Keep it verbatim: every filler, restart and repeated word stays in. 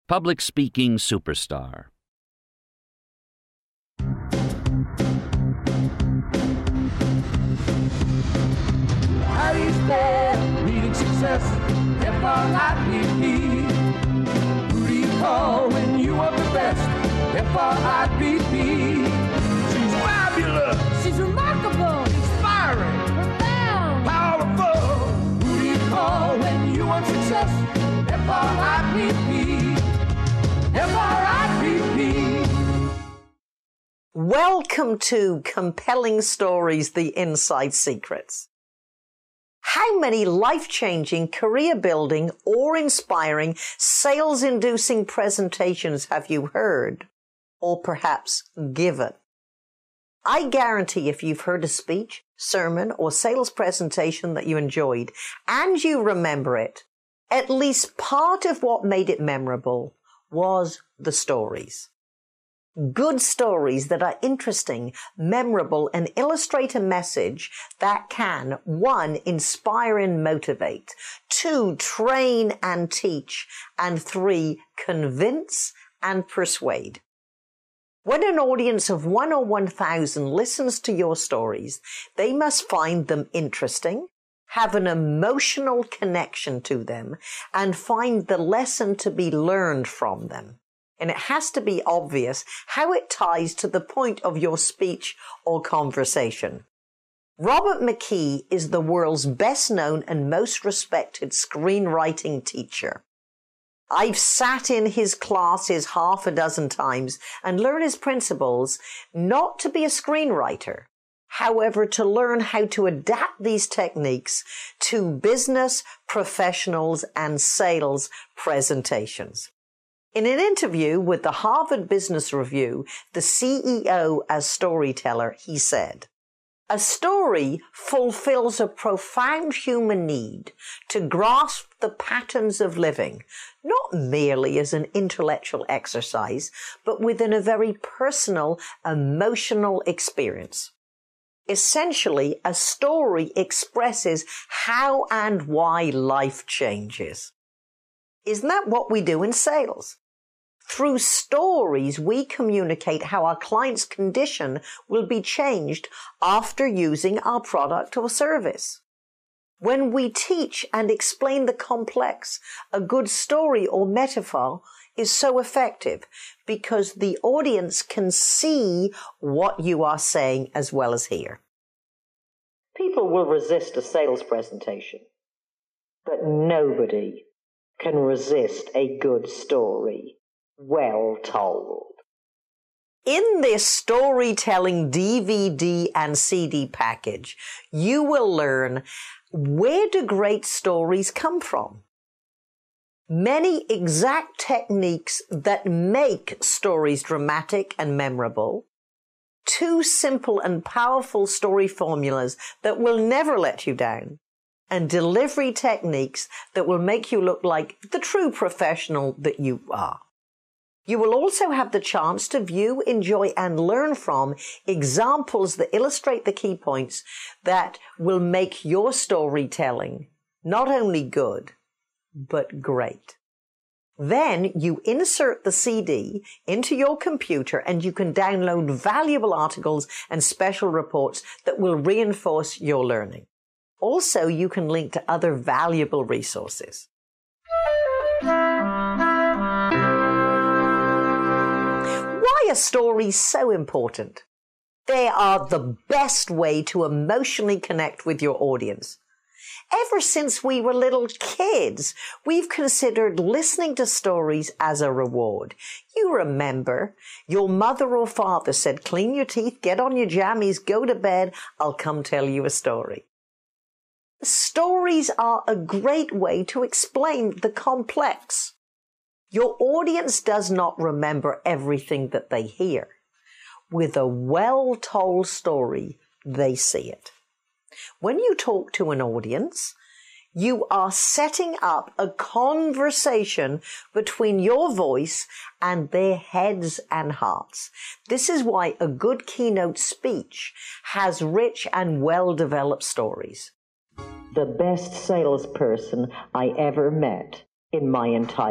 Public speaking superstar. Patty's there, meeting success, F R I P P. Who do you call when you want the best? F R I P P. She's fabulous. She's remarkable. Inspiring. Profound. Powerful. Who do you call when you want success? F R I P P. F R I P P. Welcome to Compelling Stories, The Inside Secrets. How many life-changing, career-building, or inspiring, sales-inducing presentations have you heard, or perhaps given? I guarantee if you've heard a speech, sermon, or sales presentation that you enjoyed, and you remember it, at least part of what made it memorable was the stories. Good stories that are interesting, memorable, and illustrate a message that can, one, inspire and motivate, two, train and teach, and three, convince and persuade. When an audience of one or one thousand listens to your stories, they must find them interesting, have an emotional connection to them, and find the lesson to be learned from them. And it has to be obvious how it ties to the point of your speech or conversation. Robert McKee is the world's best known and most respected screenwriting teacher. I've sat in his classes half a dozen times and learned his principles, not to be a screenwriter, however, to learn how to adapt these techniques to business, professionals, and sales presentations. In an interview with the Harvard Business Review, the C E O as storyteller, he said, "A story fulfills a profound human need to grasp the patterns of living, not merely as an intellectual exercise, but within a very personal, emotional experience. Essentially, a story expresses how and why life changes." Isn't that what we do in sales? Through stories, we communicate how our client's condition will be changed after using our product or service. When we teach and explain the complex, a good story or metaphor is so effective because the audience can see what you are saying as well as hear. People will resist a sales presentation, but nobody can resist a good story, well told. In this storytelling D V D and C D package, you will learn where do great stories come from, many exact techniques that make stories dramatic and memorable, two simple and powerful story formulas that will never let you down, and delivery techniques that will make you look like the true professional that you are. You will also have the chance to view, enjoy, and learn from examples that illustrate the key points that will make your storytelling not only good, but great. Then you insert the C D into your computer and you can download valuable articles and special reports that will reinforce your learning. Also, you can link to other valuable resources. Why are stories so important? They are the best way to emotionally connect with your audience. Ever since we were little kids, we've considered listening to stories as a reward. You remember, your mother or father said, "Clean your teeth, get on your jammies, go to bed, I'll come tell you a story." Stories are a great way to explain the complex. Your audience does not remember everything that they hear. With a well-told story, they see it. When you talk to an audience, you are setting up a conversation between your voice and their heads and hearts. This is why a good keynote speech has rich and well-developed stories. The best salesperson I ever met in my entire